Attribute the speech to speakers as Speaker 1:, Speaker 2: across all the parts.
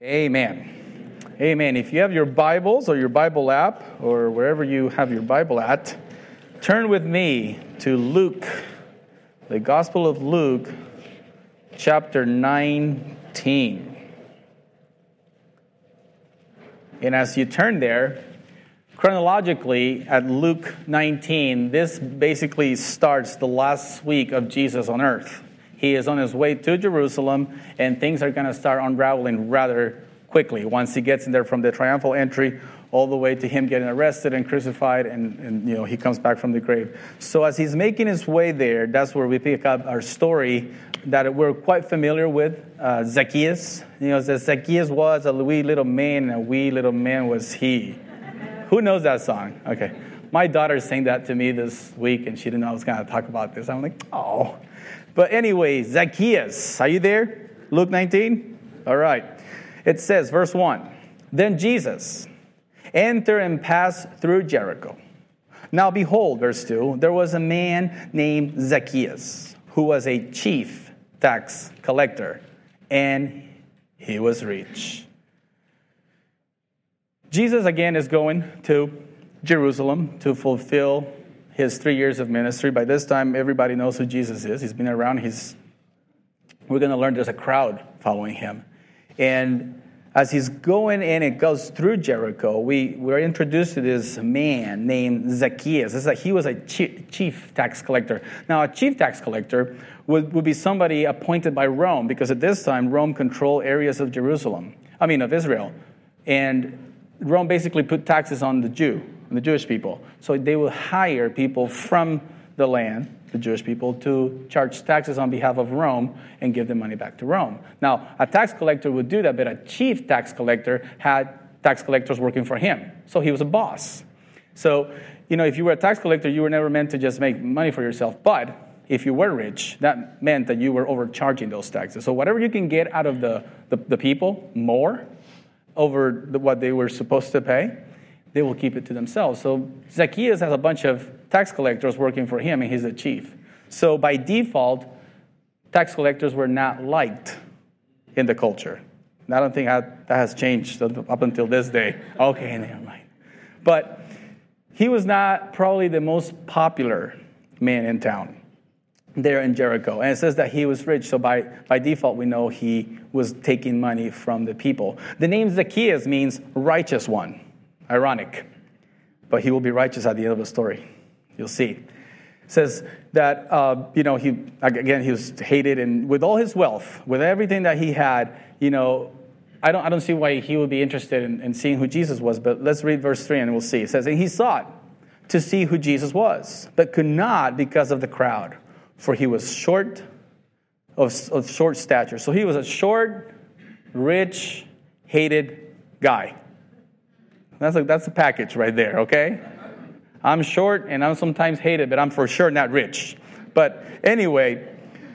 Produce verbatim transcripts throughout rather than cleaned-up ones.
Speaker 1: Amen. Amen. If you have your Bibles or your Bible app or wherever you have your Bible at, turn with me to Luke, the Gospel of Luke, chapter nineteen. And as you turn there, chronologically at Luke nineteen, this basically starts the last week of Jesus on earth. He is on his way to Jerusalem, and things are going to start unraveling rather quickly once he gets in there from the triumphal entry all the way to him getting arrested and crucified, and, and you know he comes back from the grave. So as he's making his way there, that's where we pick up our story that we're quite familiar with, uh, Zacchaeus. You know, it says Zacchaeus was a wee little man, and a wee little man was he. Who knows that song? Okay. My daughter sang that to me this week, and she didn't know I was going to talk about this. I'm like, oh. But anyway, Zacchaeus, are you there? Luke nineteen? All right. It says, verse one, Then Jesus entered and passed through Jericho. Now behold, verse two, there was a man named Zacchaeus, who was a chief tax collector, and he was rich. Jesus, again, is going to Jerusalem to fulfill his three years of ministry. By this time, everybody knows who Jesus is. He's been around. He's. We're going to learn there's a crowd following him. And as he's going in, it goes through Jericho, we, we're introduced to this man named Zacchaeus. It's like he was a chief, chief tax collector. Now, a chief tax collector would, would be somebody appointed by Rome, because at this time, Rome controlled areas of Jerusalem, I mean, of Israel. And Rome basically put taxes on the Jew, on the Jewish people. So they will hire people from the land, the Jewish people, to charge taxes on behalf of Rome and give the money back to Rome. Now, a tax collector would do that, but a chief tax collector had tax collectors working for him. So he was a boss. So, you know, if you were a tax collector, you were never meant to just make money for yourself. But if you were rich, that meant that you were overcharging those taxes. So whatever you can get out of the, the, the people, more, over the, what they were supposed to pay, they will keep it to themselves. So Zacchaeus has a bunch of tax collectors working for him, and he's the chief. So by default, tax collectors were not liked in the culture. And I don't think that has changed up until this day. Okay, never mind. But he was not probably the most popular man in town there in Jericho. And it says that he was rich, so by, by default we know he was taking money from the people. The name Zacchaeus means righteous one. Ironic. But he will be righteous at the end of the story. You'll see. It says that, uh, you know, he, again, he was hated, and with all his wealth, with everything that he had, you know, I don't I don't see why he would be interested in, in seeing who Jesus was, but let's read verse three and we'll see. It says, And he sought to see who Jesus was, but could not because of the crowd, for he was short of, of short stature. So he was a short, rich, hated guy. That's a, that's a package right there, okay? I'm short and I'm sometimes hated, but I'm for sure not rich. But anyway,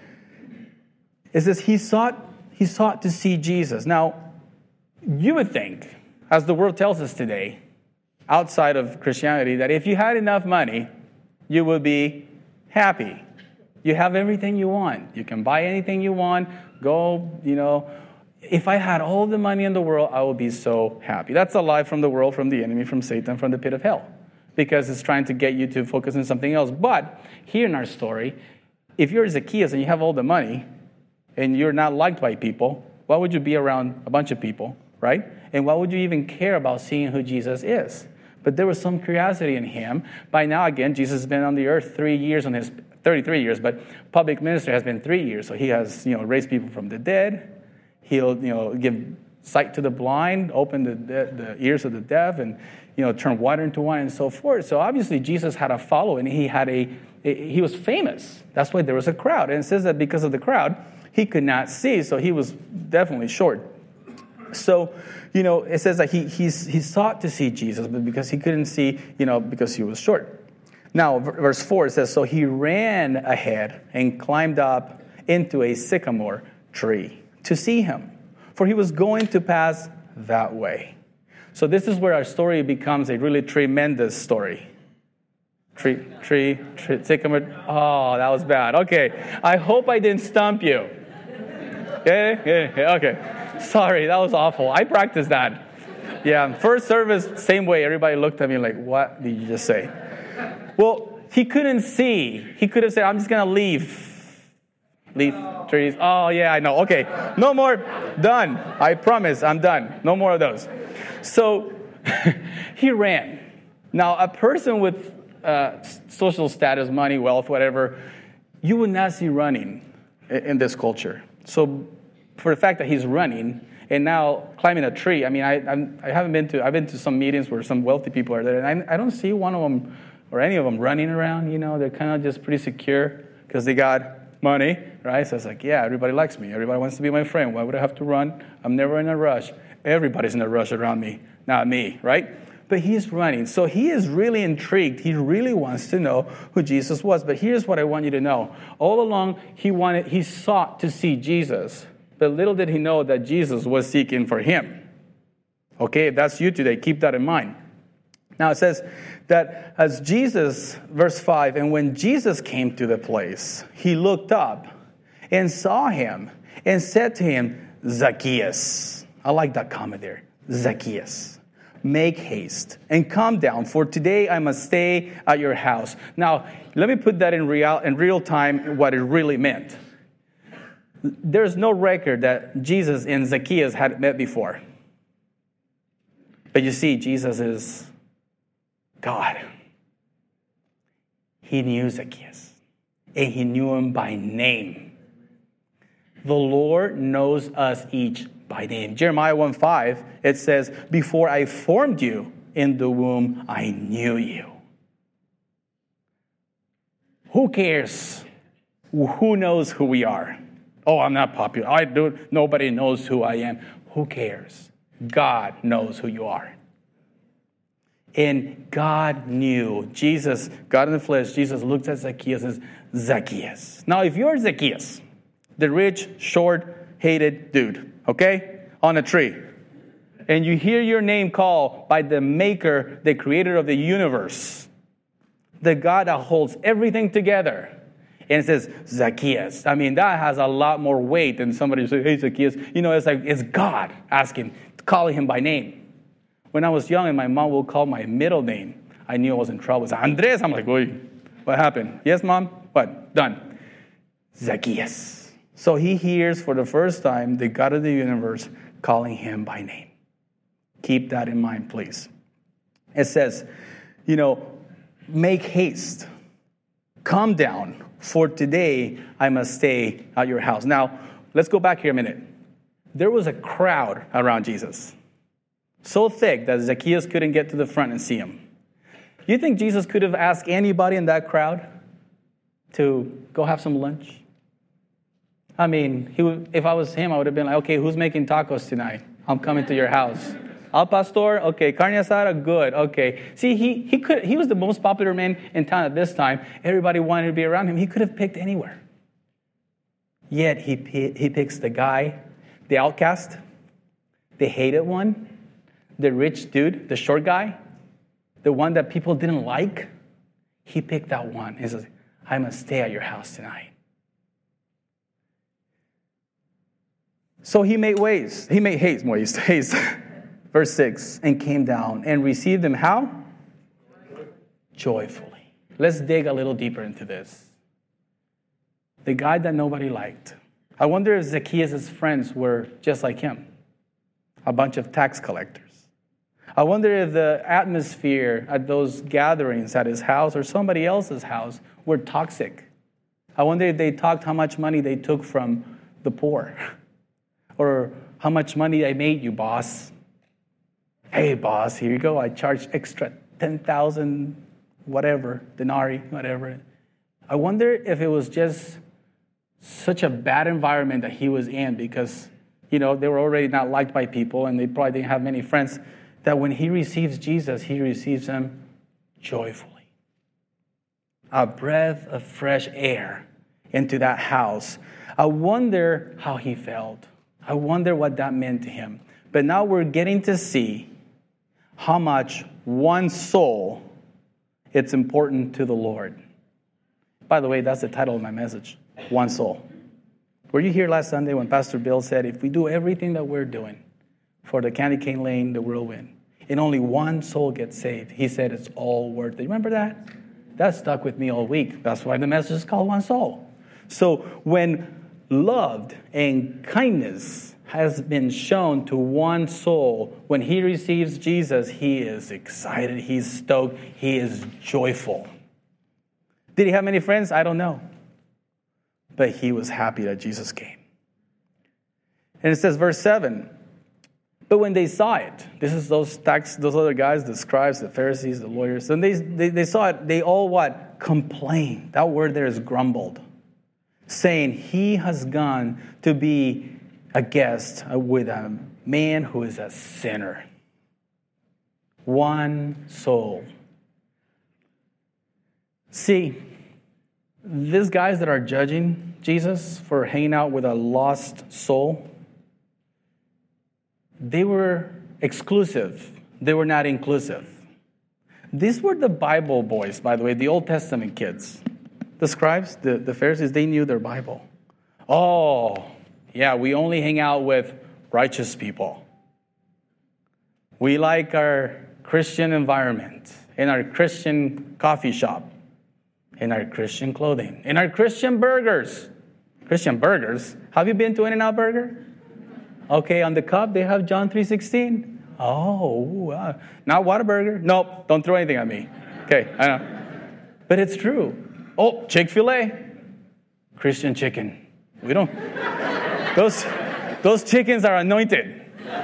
Speaker 1: it says he sought, he sought to see Jesus. Now, you would think, as the world tells us today, outside of Christianity, that if you had enough money, you would be happy. You have everything you want. You can buy anything you want. Go, you know. If I had all the money in the world, I would be so happy. That's a lie from the world, from the enemy, from Satan, from the pit of hell. Because it's trying to get you to focus on something else. But here in our story, if you're Zacchaeus and you have all the money and you're not liked by people, why would you be around a bunch of people, right? And why would you even care about seeing who Jesus is? But there was some curiosity in him. By now, again, Jesus has been on the earth three years on his, thirty-three years, but public ministry has been three years. So he has, you know, raised people from the dead. He'll, you know, give sight to the blind, open the, the, the ears of the deaf, and, you know, turn water into wine and so forth. So obviously Jesus had a following. He had a, he was famous. That's why there was a crowd. And it says that because of the crowd, he could not see. So he was definitely short. So, you know, it says that he he's, he sought to see Jesus, but because he couldn't see, you know, because he was short. Now, verse four, it says, So he ran ahead and climbed up into a sycamore tree to see him, for he was going to pass that way. So this is where our story becomes a really tremendous story. Tree, tree, tree, sycamore. Oh, that was bad. Okay, I hope I didn't stump you. Okay, okay, okay. Sorry, that was awful. I practiced that. Yeah, first service, same way. Everybody looked at me like, what did you just say? Well, he couldn't see. He could have said, I'm just going to leave. Leave trees. Oh, yeah, I know. Okay, no more. Done. I promise, I'm done. No more of those. So he ran. Now, a person with uh, social status, money, wealth, whatever, you would not see running in this culture. So for the fact that he's running and now climbing a tree, I mean, I I'm, I haven't been to, I've been to some meetings where some wealthy people are there, and I, I don't see one of them or any of them running around. You know, they're kind of just pretty secure because they got money, right? So it's like, yeah, everybody likes me. Everybody wants to be my friend. Why would I have to run? I'm never in a rush. Everybody's in a rush around me, not me, right? But he's running. So he is really intrigued. He really wants to know who Jesus was. But here's what I want you to know. All along, he wanted, he sought to see Jesus. But little did he know that Jesus was seeking for him. Okay, if that's you today, keep that in mind. Now it says that as Jesus, verse five, and when Jesus came to the place, he looked up and saw him and said to him, Zacchaeus. I like that comment there. Zacchaeus. Make haste and come down, for today I must stay at your house. Now, let me put that in real in real time, what it really meant. There's no record that Jesus and Zacchaeus had met before. But you see, Jesus is God. He knew Zacchaeus, and he knew him by name. The Lord knows us each by name. Jeremiah one five, it says, before I formed you in the womb, I knew you. Who cares? Who knows who we are? Oh, I'm not popular. I do. Nobody knows who I am. Who cares? God knows who you are. And God knew. Jesus, God in the flesh, Jesus looked at Zacchaeus and says, Zacchaeus. Now, if you're Zacchaeus, the rich, short, hated dude, okay, on a tree, and you hear your name called by the maker, the creator of the universe, the God that holds everything together, and it says, Zacchaeus. I mean, that has a lot more weight than somebody saying, hey, Zacchaeus. You know, it's like, it's God asking, calling him by name. When I was young and my mom would call my middle name, I knew I was in trouble. It's Andres. I'm like, wait, what happened? Yes, Mom? What? Done. Zacchaeus. So he hears for the first time the God of the universe calling him by name. Keep that in mind, please. It says, you know, make haste. Come down, for today I must stay at your house. Now, let's go back here a minute. There was a crowd around Jesus, so thick that Zacchaeus couldn't get to the front and see him. You think Jesus could have asked anybody in that crowd to go have some lunch? I mean, he would, if I was him, I would have been like, okay, who's making tacos tonight? I'm coming to your house. Al pastor, okay. Carne asada, good, okay. See, he he could he was the most popular man in town at this time. Everybody wanted to be around him. He could have picked anywhere. Yet he he picks the guy, the outcast, the hated one, the rich dude, the short guy, the one that people didn't like. He picked that one. He says, I must stay at your house tonight. So he made ways. He made haste, ways, haste. Verse six, and came down and received them how? Joyfully. Let's dig a little deeper into this. The guy that nobody liked. I wonder if Zacchaeus' friends were just like him. A bunch of tax collectors. I wonder if the atmosphere at those gatherings at his house or somebody else's house were toxic. I wonder if they talked how much money they took from the poor. Or how much money I made you, boss. Hey, boss, here you go. I charged extra ten thousand, whatever, denarii, whatever. I wonder if it was just such a bad environment that he was in because, you know, they were already not liked by people and they probably didn't have many friends, that when he receives Jesus, he receives him joyfully. A breath of fresh air into that house. I wonder how he felt. I wonder what that meant to him. But now we're getting to see how much one soul it's important to the Lord. By the way, that's the title of my message. One soul. Were you here last Sunday when Pastor Bill said, if we do everything that we're doing for the Candy Cane Lane, the whirlwind, and only one soul gets saved, he said it's all worth it. Remember that? That stuck with me all week. That's why the message is called One Soul. So when loved and kindness has been shown to one soul, when he receives Jesus, he is excited, he's stoked, he is joyful. Did he have many friends? I don't know. But he was happy that Jesus came. And it says, verse seven, but when they saw it, this is those tax, those other guys, the scribes, the Pharisees, the lawyers, when they, they, they saw it, they all what? Complained. That word there is grumbled. Saying, he has gone to be a guest with a man who is a sinner. One soul. See, these guys that are judging Jesus for hanging out with a lost soul, they were exclusive. They were not inclusive. These were the Bible boys, by the way, the Old Testament kids. The scribes, the, the Pharisees, they knew their Bible. Oh, yeah, we only hang out with righteous people. We like our Christian environment, in our Christian coffee shop, in our Christian clothing, in our Christian burgers. Christian burgers? Have you been to In-N-Out Burger? Okay, on the cup, they have John three sixteen. Oh, uh, not Whataburger? Nope, don't throw anything at me. Okay, I know. But it's true. Oh, Chick-fil-A. Christian chicken. We don't... Those, those chickens are anointed.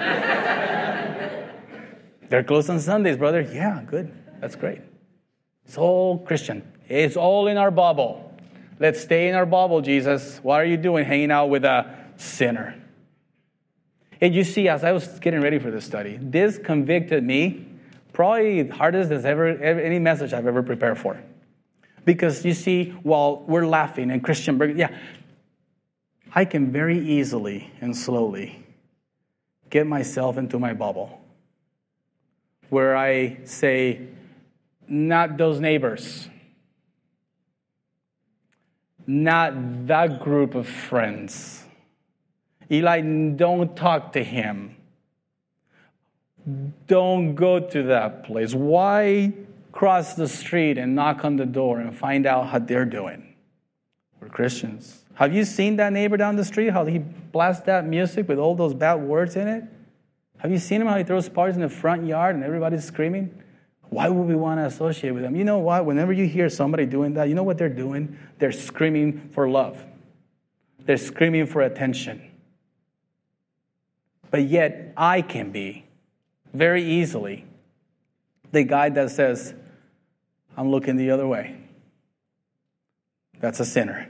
Speaker 1: They're closed on Sundays, brother. Yeah, good. That's great. It's all Christian. It's all in our bubble. Let's stay in our bubble, Jesus. What are you doing hanging out with a sinner? And you see, as I was getting ready for this study, this convicted me, probably the hardest as ever, any message I've ever prepared for. Because you see, while we're laughing and Christian burger, yeah, I can very easily and slowly get myself into my bubble where I say, not those neighbors, not that group of friends. Eli, don't talk to him. Don't go to that place. Why cross the street and knock on the door and find out how they're doing? We're Christians. Have you seen that neighbor down the street, how he blasts that music with all those bad words in it? Have you seen him, how he throws parties in the front yard and everybody's screaming? Why would we want to associate with them? You know what? Whenever you hear somebody doing that, you know what they're doing? They're screaming for love. They're screaming for attention. But yet, I can be very easily the guy that says, I'm looking the other way. That's a sinner.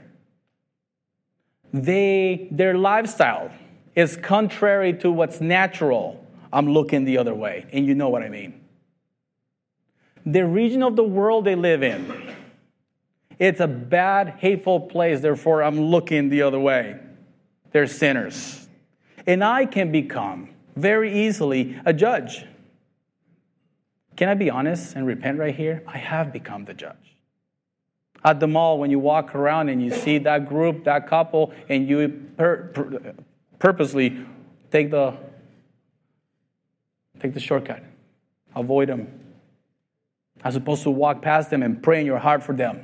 Speaker 1: They, their lifestyle is contrary to what's natural. I'm looking the other way. And you know what I mean. The region of the world they live in, it's a bad, hateful place. Therefore, I'm looking the other way. They're sinners. And I can become, very easily, a judge. Can I be honest and repent right here? I have become the judge. At the mall, when you walk around and you see that group, that couple, and you pur- pur- purposely take the, take the shortcut. Avoid them. As opposed to walk past them and pray in your heart for them.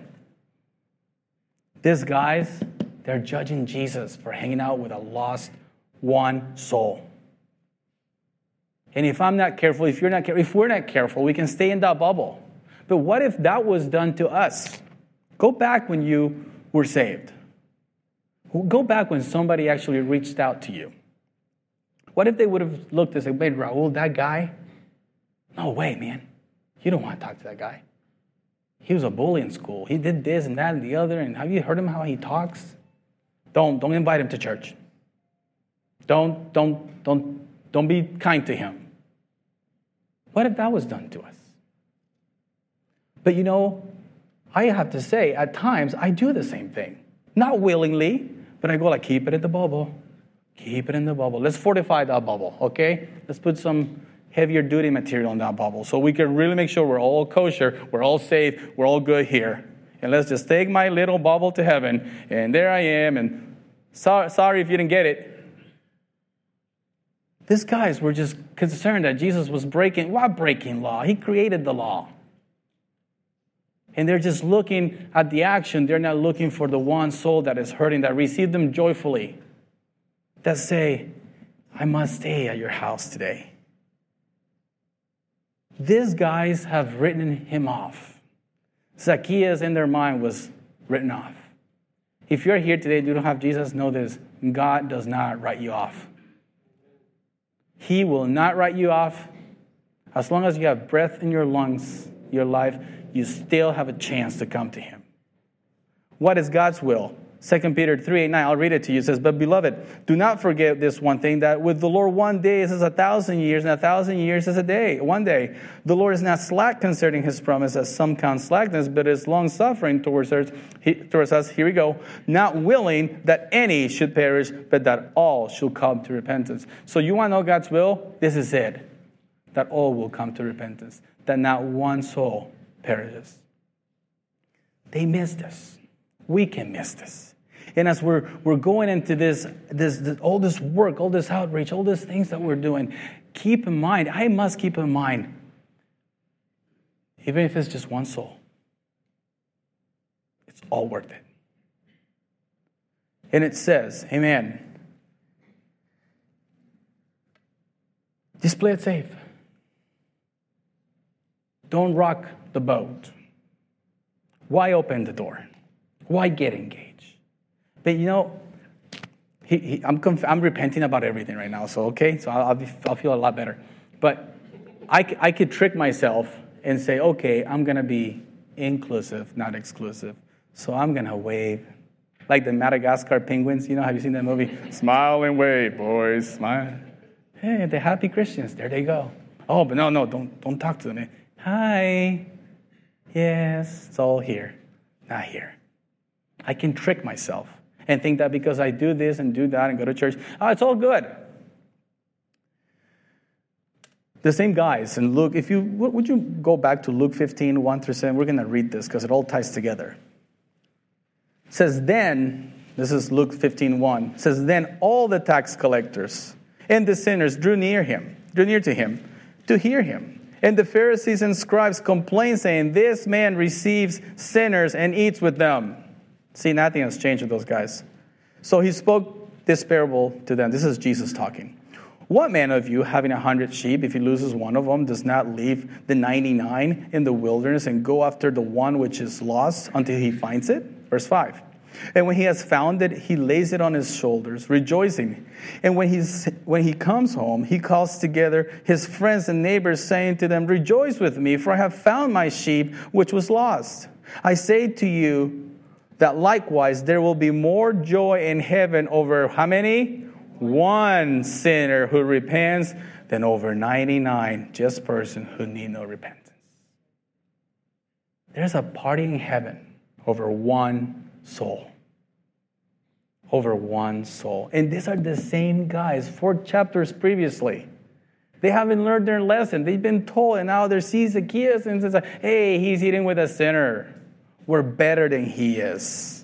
Speaker 1: These guys, they're judging Jesus for hanging out with a lost one soul. And if I'm not careful, if you're not careful, if we're not careful, we can stay in that bubble. But what if that was done to us? Go back when you were saved. Go back when somebody actually reached out to you. What if they would have looked and said, wait, Raul, that guy? No way, man. You don't want to talk to that guy. He was a bully in school. He did this and that and the other. And have you heard him how he talks? Don't, don't invite him to church. Don't, don't, don't, don't be kind to him. What if that was done to us? But you know, I have to say, at times, I do the same thing. Not willingly, but I go like, keep it in the bubble. Keep it in the bubble. Let's fortify that bubble, okay? Let's put some heavier duty material in that bubble so we can really make sure we're all kosher, we're all safe, we're all good here. And let's just take my little bubble to heaven, and there I am, and So, sorry if you didn't get it. These guys were just concerned that Jesus was breaking, what breaking law? He created the law. And they're just looking at the action. They're not looking for the one soul that is hurting, that received them joyfully, that say, I must stay at your house today. These guys have written him off. Zacchaeus in their mind was written off. If you're here today and you don't have Jesus, know this. God does not write you off. He will not write you off. As long as you have breath in your lungs, your life, you still have a chance to come to him. What is God's will? Second Peter three, eight, nine, I'll read it to you. It says, but beloved, do not forget this one thing, that with the Lord one day is as a thousand years, and a thousand years is a day, one day. The Lord is not slack concerning his promise, as some count slackness, but is long-suffering towards us. He, towards us. Here we go. Not willing that any should perish, but that all should come to repentance. So you want to know God's will? This is it. That all will come to repentance. That not one soul perishes. They missed this. We can miss this. And as we're we're going into this, this, this, all this work, all this outreach, all these things that we're doing, keep in mind, I must keep in mind, even if it's just one soul, it's all worth it. And it says, amen, just play it safe. Don't rock the boat. Why open the door? Why get engaged? But you know, he, he, I'm conf- I'm repenting about everything right now. So okay, so I'll I'll, be, I'll feel a lot better. But I I could trick myself and say, okay, I'm gonna be inclusive, not exclusive. So I'm gonna wave, like the Madagascar penguins. You know, have you seen that movie? Smile and wave, boys, smile. Hey, the happy Christians, there they go. Oh, but no, no, don't don't talk to them. Hi, yes, it's all here, not here. I can trick myself and think that because I do this and do that and go to church, oh, it's all good. The same guys in Luke, if you, would you go back to Luke fifteen, one through seven? We're going to read this because it all ties together. It says, then, this is Luke fifteen, one. It says, then all the tax collectors and the sinners drew near him, drew near to him to hear him. And the Pharisees and scribes complained, saying, this man receives sinners and eats with them. See, nothing has changed with those guys. So he spoke this parable to them. This is Jesus talking. What man of you, having a hundred sheep, if he loses one of them, does not leave the ninety-nine in the wilderness and go after the one which is lost until he finds it? Verse five. And when he has found it, he lays it on his shoulders, rejoicing. And when he's when he comes home, he calls together his friends and neighbors, saying to them, rejoice with me, for I have found my sheep which was lost. I say to you that likewise there will be more joy in heaven over how many? One sinner who repents than over ninety-nine just person who need no repentance. There's a party in heaven over one soul. Over one soul. And these are the same guys, four chapters previously. They haven't learned their lesson. They've been told, and now they see Zacchaeus and says, hey, he's eating with a sinner. We're better than he is.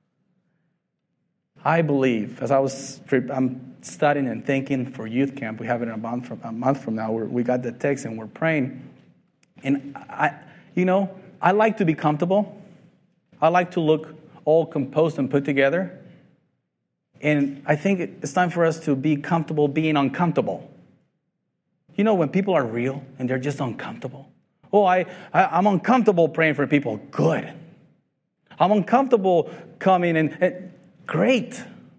Speaker 1: I believe, as I was I'm studying and thinking for youth camp, we have it in a month from, a month from now, we're, we got the text and we're praying. And, I, you know, I like to be comfortable. I like to look all composed and put together. And I think it's time for us to be comfortable being uncomfortable. You know, when people are real and they're just uncomfortable. Oh, I, I, I'm uncomfortable praying for people. Good. I'm uncomfortable coming and, and great.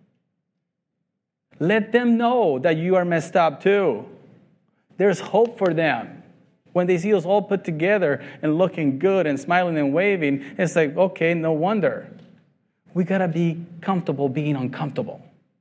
Speaker 1: Let them know that you are messed up too. There's hope for them. When they see us all put together and looking good and smiling and waving, it's like, okay, no wonder. We got to be comfortable being uncomfortable.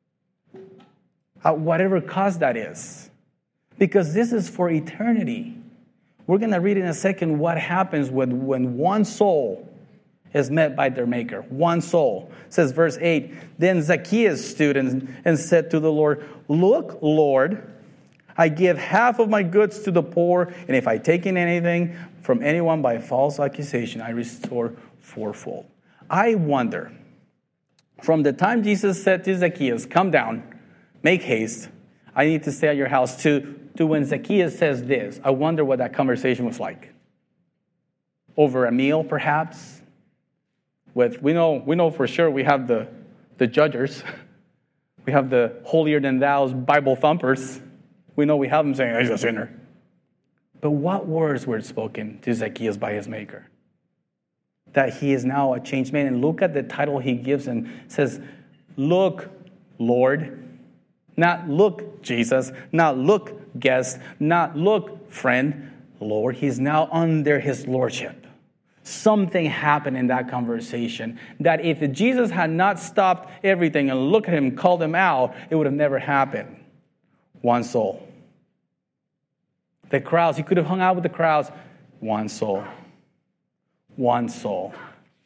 Speaker 1: At whatever cost that is. Because this is for eternity. We're going to read in a second what happens when, when one soul is met by their maker. One soul. It says verse eight, then Zacchaeus stood and, and said to the Lord, look, Lord, I give half of my goods to the poor, and if I take in anything from anyone by false accusation, I restore fourfold. I wonder, From the time Jesus said to Zacchaeus, come down, make haste, I need to stay at your house, to, to when Zacchaeus says this, I wonder what that conversation was like. Over a meal, perhaps? With we know we know for sure we have the, the judgers. We have the holier than thou's Bible thumpers. We know we have them saying, he's a sinner. But what words were spoken to Zacchaeus by his maker? That he is now a changed man. And look at the title he gives and says, look, Lord. Not look, Jesus. Not look, guest. Not look, friend. Lord. He's now under his lordship. Something happened in that conversation that if Jesus had not stopped everything and looked at him, called him out, it would have never happened. One soul. The crowds, he could have hung out with the crowds. One soul. One soul.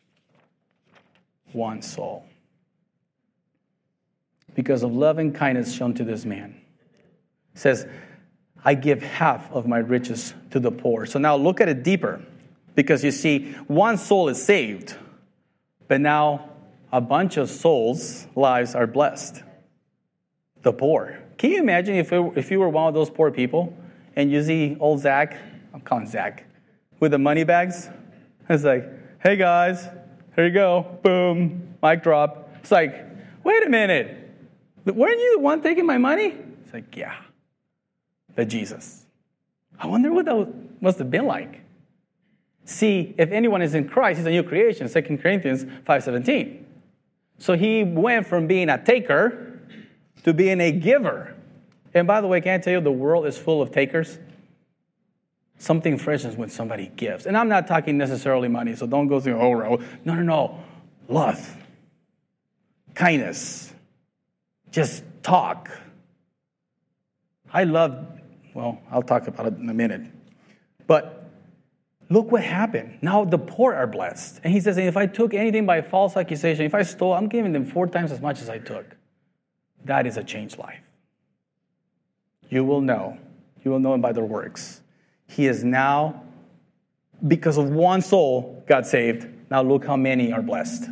Speaker 1: One soul. Because of love and kindness shown to this man. It says, I give half of my riches to the poor. So now look at it deeper. Because you see, one soul is saved. But now a bunch of souls' lives are blessed. The poor. Can you imagine if, it, if you were one of those poor people and you see old Zach, I'm calling Zach, with the money bags? It's like, hey guys, here you go. Boom, mic drop. It's like, wait a minute. Weren't you the one taking my money? It's like, yeah. But Jesus. I wonder what that must have been like. See, if anyone is in Christ, he's a new creation, Second Corinthians five seventeen. So he went from being a taker to being a giver. And by the way, can I tell you, the world is full of takers? Something fresh is when somebody gives. And I'm not talking necessarily money, so don't go through, oh, no, no, no. Love. Kindness. Just talk. I love, well, I'll talk about it in a minute. But look what happened. Now the poor are blessed. And he says, if I took anything by false accusation, if I stole, I'm giving them four times as much as I took. That is a changed life. You will know. You will know him by their works. He is now, because of one soul, got saved. Now look how many are blessed.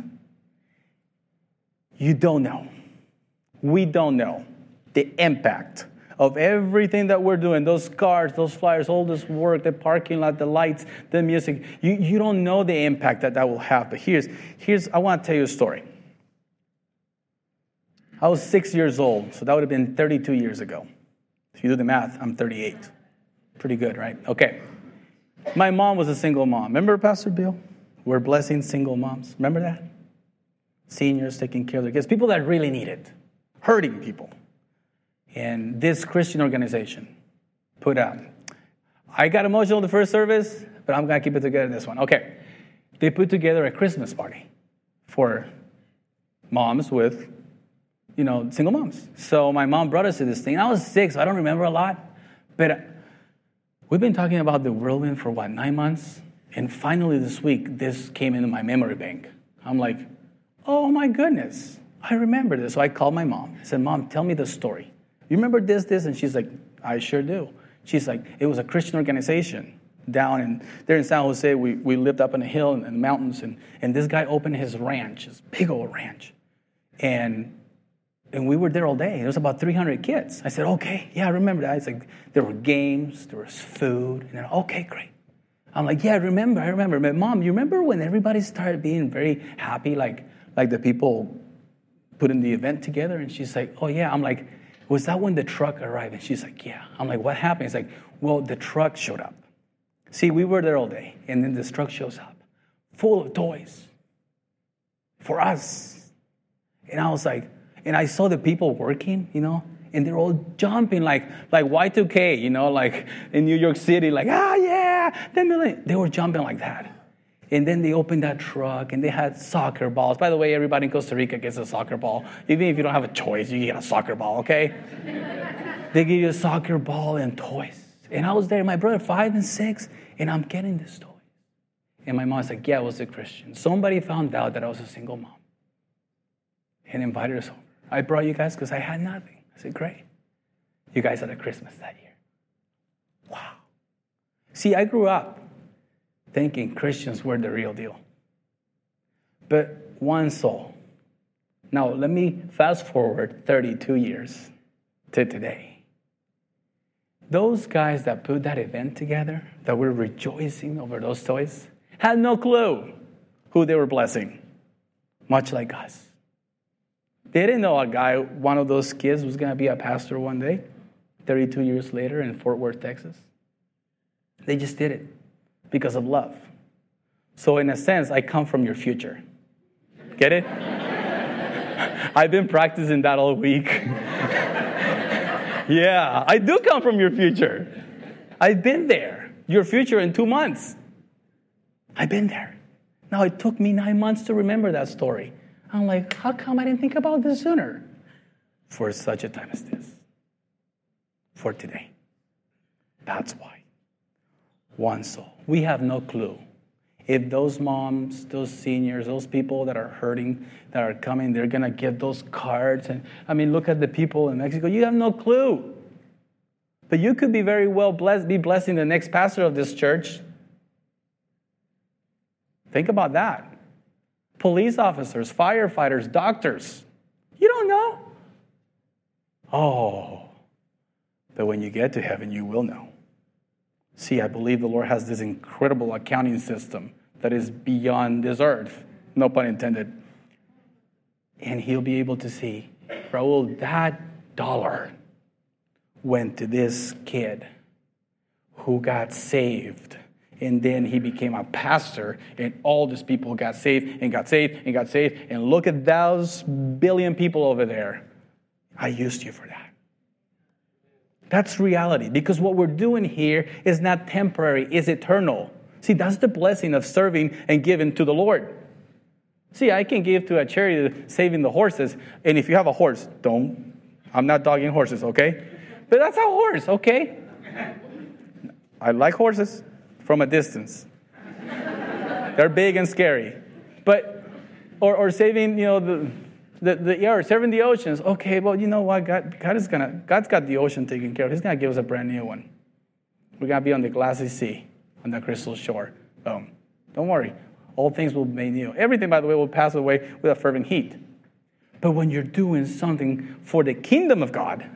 Speaker 1: You don't know. We don't know the impact of everything that we're doing, those cards, those flyers, all this work, the parking lot, the lights, the music. You, you don't know the impact that that will have. But here's, here's, I want to tell you a story. I was six years old, so that would have been thirty-two years ago. If you do the math, I'm thirty-eight. Pretty good, right? Okay. My mom was a single mom. Remember, Pastor Bill? We're blessing single moms. Remember that? Seniors taking care of their kids. People that really need it. Hurting people. And this Christian organization put out. I got emotional the first service, but I'm going to keep it together in this one. Okay. They put together a Christmas party for moms with, you know, single moms. So my mom brought us to this thing. I was six, so I don't remember a lot. But we've been talking about the whirlwind for, what, nine months? And finally this week, this came into my memory bank. I'm like, oh my goodness, I remember this. So I called my mom. I said, Mom, tell me the story. You remember this, this? And she's like, I sure do. She's like, it was a Christian organization down in, there in San Jose. We, we lived up on a hill in the mountains. And, and this guy opened his ranch, his big old ranch. And And we were there all day. There was about three hundred kids. I said, okay, yeah, I remember that. It's like, there were games, there was food. And then, okay, great. I'm like, yeah, I remember, I remember. But Mom, you remember when everybody started being very happy, like, like the people putting the event together? And she's like, oh, yeah. I'm like, was that when the truck arrived? And she's like, yeah. I'm like, what happened? It's like, well, the truck showed up. See, we were there all day. And then this truck shows up, full of toys for us. And I was like, and I saw the people working, you know, and they're all jumping like like Y two K, you know, like in New York City, like, ah, yeah. They were jumping like that. And then they opened that truck, and they had soccer balls. By the way, everybody in Costa Rica gets a soccer ball. Even if you don't have a choice, you get a soccer ball, okay? They give you a soccer ball and toys. And I was there, my brother, five and six, and I'm getting this toy. And my mom's like, yeah, I was a Christian. Somebody found out that I was a single mom and invited us over. I brought you guys because I had nothing. I said, great. You guys had a Christmas that year. Wow. See, I grew up thinking Christians were the real deal. But one soul, Now, let me fast forward thirty-two years to today. Those guys that put that event together, that were rejoicing over those toys, had no clue who they were blessing, much like us. They didn't know a guy, one of those kids, was going to be a pastor one day, thirty-two years later in Fort Worth, Texas. They just did it because of love. So in a sense, I come from your future. Get it? I've been practicing that all week. Yeah, I do come from your future. I've been there. Your future in two months. I've been there. Now, it took me nine months to remember that story. I'm like, how come I didn't think about this sooner? For such a time as this. For today. That's why. One soul. We have no clue. If those moms, those seniors, those people that are hurting, that are coming, they're going to get those cards. And I mean, look at the people in Mexico. You have no clue. But you could be very well blessed, be blessing the next pastor of this church. Think about that. Police officers, firefighters, doctors. You don't know. Oh. But when you get to heaven, you will know. See, I believe the Lord has this incredible accounting system that is beyond this earth. No pun intended. And he'll be able to see, Raul, that dollar went to this kid who got saved. And then he became a pastor, and all these people got saved and got saved and got saved. And look at those billion people over there. I used you for that. That's reality, because what we're doing here is not temporary, it's eternal. See, that's the blessing of serving and giving to the Lord. See, I can give to a charity saving the horses, and if you have a horse, don't, I'm not dogging horses, okay? But that's a horse, okay? I like horses from a distance. They're big and scary. But, or, or saving, you know, the... The, the yeah, or serving the oceans. Okay, well, you know what? God, God is gonna. God's got the ocean taken care of. He's gonna give us a brand new one. We're gonna be on the glassy sea, on the crystal shore. Boom. Don't worry. All things will be made new. Everything, by the way, will pass away with a fervent heat. But when you're doing something for the kingdom of God,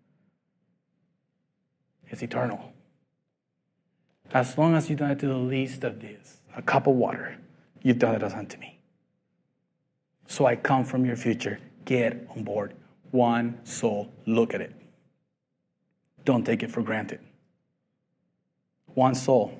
Speaker 1: it's eternal. As long as you've done it to the least of these, a cup of water, you've done it unto me. So I come from your future. Get on board. One soul. Look at it. Don't take it for granted. One soul.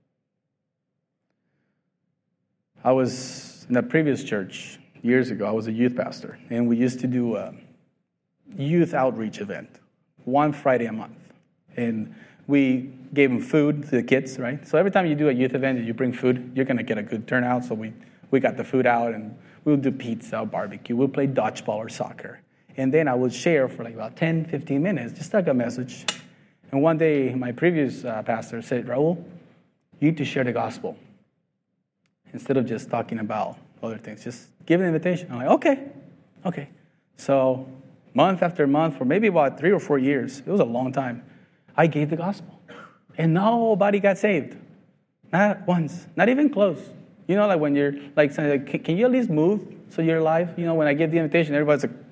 Speaker 1: I was in a previous church years ago. I was a youth pastor, and we used to do a youth outreach event one Friday a month. And we gave them food to the kids, right? So every time you do a youth event and you bring food, you're going to get a good turnout. So we, we got the food out, and we'll do pizza, barbecue. We'll play dodgeball or soccer. And then I would share for like about ten, fifteen minutes, just like a message. And one day, my previous uh, pastor said, Raul, you need to share the gospel. Instead of just talking about other things, just give an invitation. I'm like, okay, okay. So month after month, for maybe about three or four years, it was a long time, I gave the gospel. And nobody got saved. Not once. Not even close. You know, like when you're like, saying, can, can you at least move so you're alive? You know, when I give the invitation, everybody's like,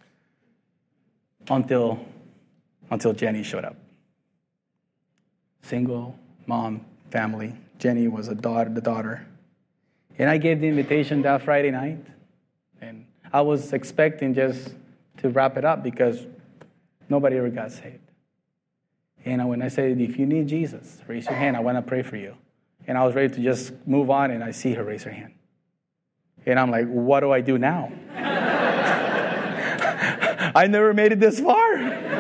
Speaker 1: until, until Jenny showed up. Single, mom, family. Jenny was a daughter, the daughter. And I gave the invitation that Friday night. And I was expecting just to wrap it up because nobody ever got saved. And when I said, if you need Jesus, raise your hand. I want to pray for you. And I was ready to just move on, and I see her raise her hand. And I'm like, what do I do now? I never made it this far.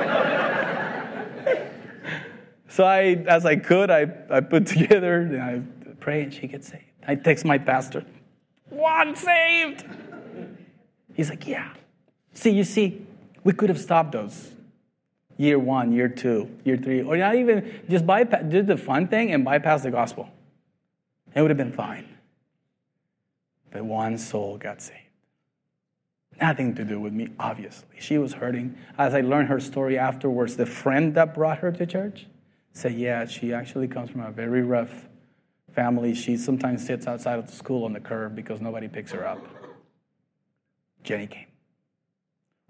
Speaker 1: So I, as I could, I, I put together, and I pray, and she gets saved. I text my pastor, one saved. He's like, yeah. See, you see, we could have stopped those. Year one, year two, year three, or not even just bypass, did the fun thing and bypass the gospel. It would have been fine. But one soul got saved. Nothing to do with me, obviously. She was hurting. As I learned her story afterwards, the friend that brought her to church said, yeah, she actually comes from a very rough family. She sometimes sits outside of the school on the curb because nobody picks her up. Jenny came.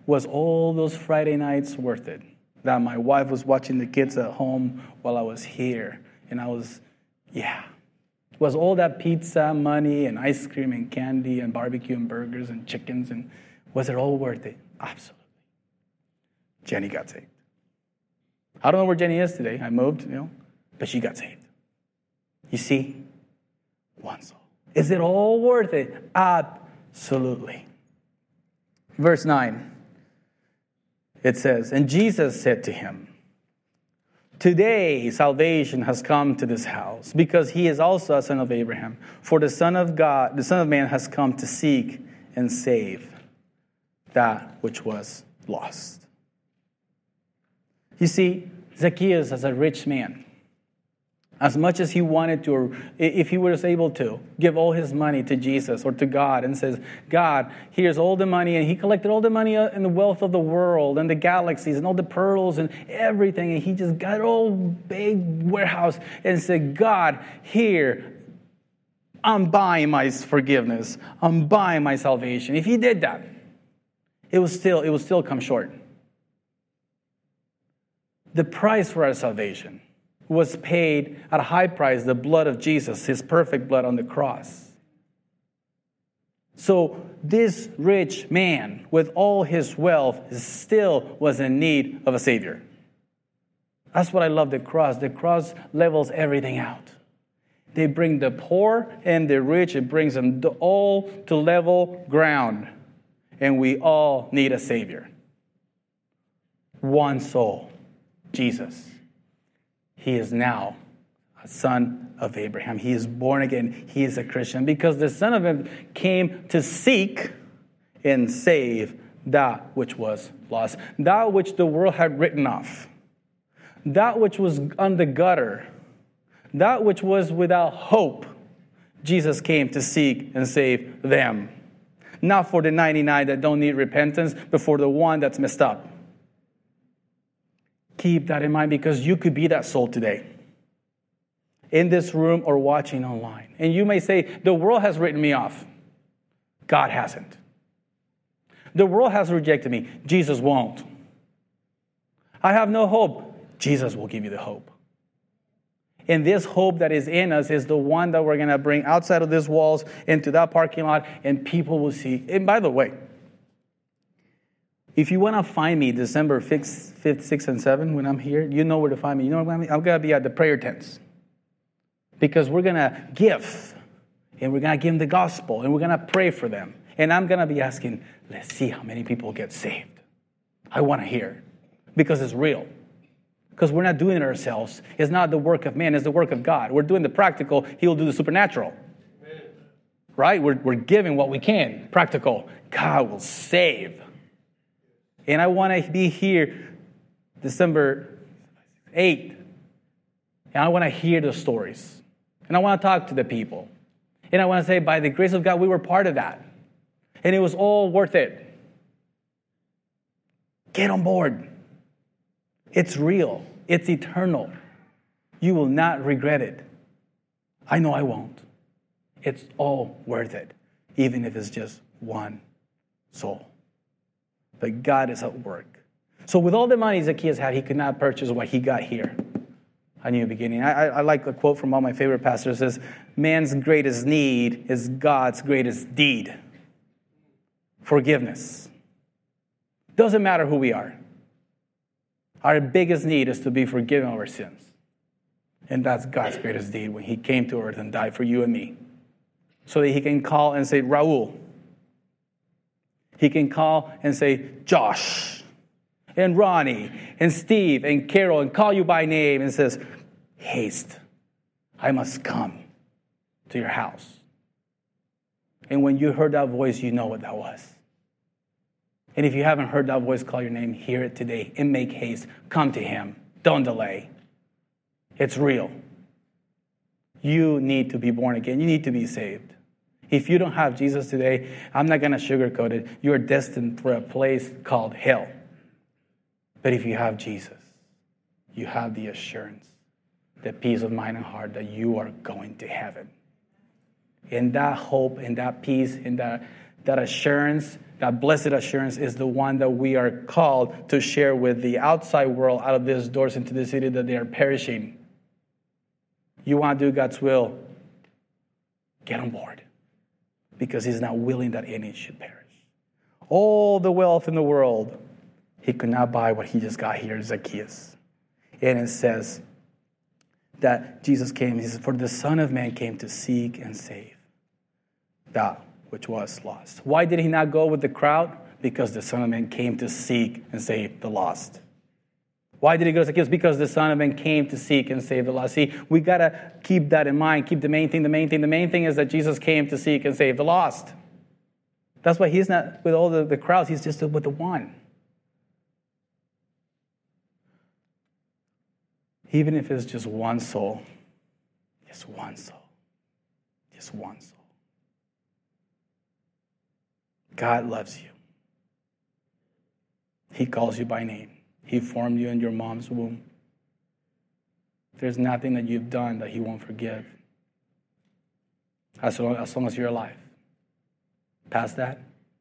Speaker 1: Was all those Friday nights worth it? That my wife was watching the kids at home while I was here. And I was, yeah. Was all that pizza money and ice cream and candy and barbecue and burgers and chickens, and was it all worth it? Absolutely. Jenny got saved. I don't know where Jenny is today. I moved, you know, but she got saved. You see? One soul. Is it all worth it? Absolutely. Verse nine. It says, and Jesus said to him, today salvation has come to this house, because he is also a son of Abraham. For the Son of God, the Son of Man has come to seek and save that which was lost. You see, Zacchaeus, as a rich man, as much as he wanted to, or if he was able to, give all his money to Jesus or to God and says, God, here's all the money. And he collected all the money and the wealth of the world and the galaxies and all the pearls and everything. And he just got all big warehouse and said, God, here, I'm buying my forgiveness. I'm buying my salvation. If he did that, it was still, it would still come short. The price for our salvation was paid at a high price, the blood of Jesus, his perfect blood on the cross. So this rich man, with all his wealth, still was in need of a Savior. That's what I love the cross. The cross levels everything out. They bring the poor and the rich, it brings them all to level ground. And we all need a Savior. One soul, Jesus. He is now a son of Abraham. He is born again. He is a Christian because the Son of Him came to seek and save that which was lost, that which the world had written off, that which was on the gutter, that which was without hope. Jesus came to seek and save them. Not for the ninety-nine that don't need repentance, but for the one that's messed up. Keep that in mind, because you could be that soul today, in this room or watching online. And you may say, the world has written me off. God hasn't. The world has rejected me. Jesus won't. I have no hope. Jesus will give you the hope. And this hope that is in us is the one that we're going to bring outside of these walls into that parking lot, and people will see. And by the way, if you want to find me December fifth, sixth, and seventh when I'm here, you know where to find me. You know where I'm going to be at the prayer tents. Because we're going to give, and we're going to give them the gospel, and we're going to pray for them. And I'm going to be asking, let's see how many people get saved. I want to hear. Because it's real. Because we're not doing it ourselves. It's not the work of man, it's the work of God. We're doing the practical, He'll do the supernatural. Amen. Right? We're, we're giving what we can. Practical. God will save. And I want to be here December eighth. And I want to hear the stories. And I want to talk to the people. And I want to say, by the grace of God, we were part of that. And it was all worth it. Get on board. It's real. It's eternal. You will not regret it. I know I won't. It's all worth it, even if it's just one soul. But God is at work. So with all the money Zacchaeus had, he could not purchase what he got here. A new beginning. I, I, I like the quote from one of my favorite pastors. It says, man's greatest need is God's greatest deed. Forgiveness. Doesn't matter who we are. Our biggest need is to be forgiven of our sins. And that's God's greatest deed when He came to earth and died for you and me. So that He can call and say, Raul. He can call and say, Josh. And Ronnie. And Steve. And Carol. And call you by name. And says, haste. I must come to your house. And when you heard that voice, you know what that was. And if you haven't heard that voice call your name, hear it today and make haste. Come to Him. Don't delay. It's real. You need to be born again. You need to be saved. If you don't have Jesus today, I'm not going to sugarcoat it. You are destined for a place called hell. But if you have Jesus, you have the assurance, the peace of mind and heart that you are going to heaven. And that hope and that peace and that that assurance, that blessed assurance is the one that we are called to share with the outside world out of these doors into the city that they are perishing. You want to do God's will, get on board. Because he's not willing that any should perish. All the wealth in the world, he could not buy what he just got here, Zacchaeus. And it says that Jesus came, he says, for the Son of Man came to seek and save that which was lost. Why did he not go with the crowd? Because the Son of Man came to seek and save the lost. Why did he go to Zacchaeus? Because the Son of Man came to seek and save the lost. See, we got to keep that in mind. Keep the main thing, the main thing. The main thing is that Jesus came to seek and save the lost. That's why he's not with all the, the crowds. He's just with the one. Even if it's just one soul. Just one soul. Just one soul. God loves you. He calls you by name. He formed you in your mom's womb. There's nothing that you've done that he won't forgive. As long as, long as you're alive. Past that,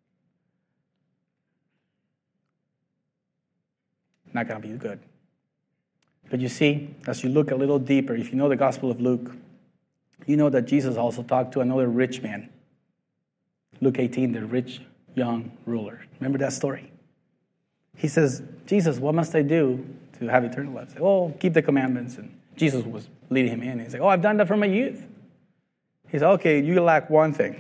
Speaker 1: not going to be good. But you see, as you look a little deeper, if you know the Gospel of Luke, you know that Jesus also talked to another rich man. Luke eighteen, the rich young ruler. Remember that story? He says, Jesus, what must I do to have eternal life? Oh, keep the commandments. And Jesus was leading him in. He's like, oh, I've done that from my youth. He said, okay, you lack one thing.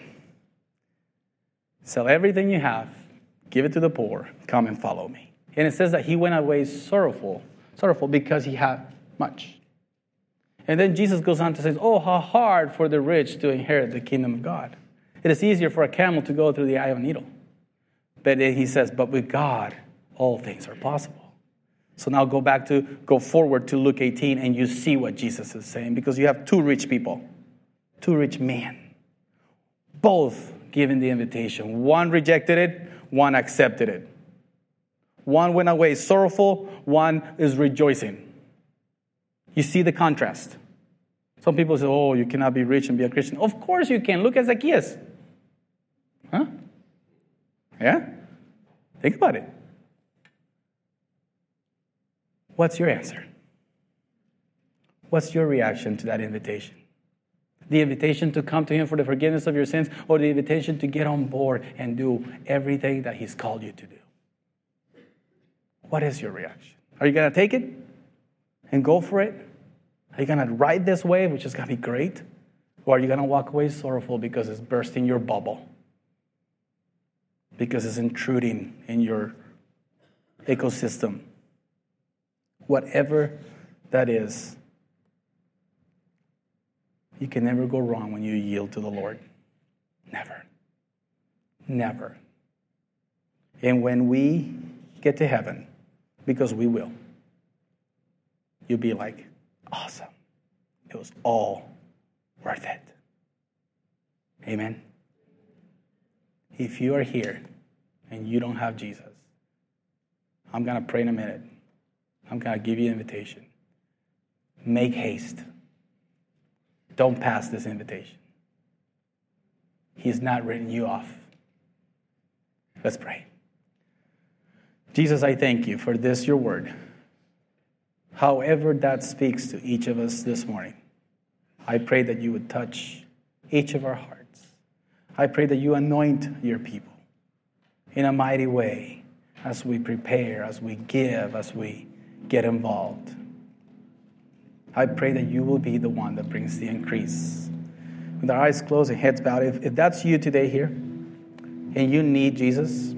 Speaker 1: Sell everything you have, give it to the poor, come and follow me. And it says that he went away sorrowful, sorrowful because he had much. And then Jesus goes on to say, oh, how hard for the rich to inherit the kingdom of God. It is easier for a camel to go through the eye of a needle. But then he says, but with God, all things are possible. So now go back to, go forward to Luke eighteen, and you see what Jesus is saying. Because you have two rich people, two rich men, both given the invitation. One rejected it, one accepted it. One went away sorrowful, one is rejoicing. You see the contrast. Some people say, oh, you cannot be rich and be a Christian. Of course you can. Look at Zacchaeus. Huh? Yeah? Think about it. What's your answer? What's your reaction to that invitation? The invitation to come to him for the forgiveness of your sins, or the invitation to get on board and do everything that he's called you to do? What is your reaction? Are you going to take it and go for it? Are you going to ride this wave, which is going to be great? Or are you going to walk away sorrowful because it's bursting your bubble? Because it's intruding in your ecosystem? Whatever that is, you can never go wrong when you yield to the Lord. Never. Never. And when we get to heaven, because we will, you'll be like, awesome. It was all worth it. Amen. If you are here and you don't have Jesus, I'm going to pray in a minute. I'm going to give you an invitation. Make haste. Don't pass this invitation. He's not written you off. Let's pray. Jesus, I thank you for this, your word. However that speaks to each of us this morning, I pray that you would touch each of our hearts. I pray that you anoint your people in a mighty way as we prepare, as we give, as we get involved. I pray that you will be the one that brings the increase. With our eyes closed and heads bowed, if, if that's you today here, and you need Jesus,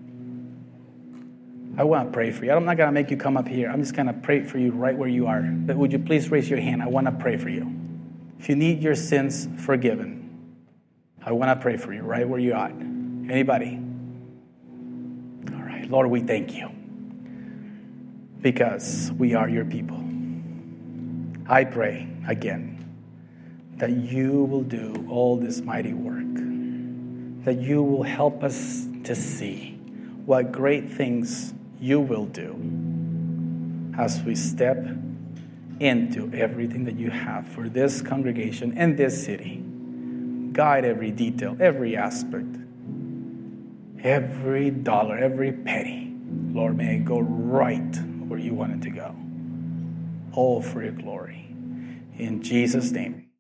Speaker 1: I want to pray for you. I'm not going to make you come up here. I'm just going to pray for you right where you are. But would you please raise your hand? I want to pray for you. If you need your sins forgiven, I want to pray for you right where you are. Anybody? All right. Lord, we thank you because we are your people. I pray again that you will do all this mighty work, that you will help us to see what great things you will do as we step into everything that you have for this congregation and this city. Guide every detail, every aspect. Every dollar, every penny, Lord, may it go right where you want it to go. All for your glory. In Jesus' name.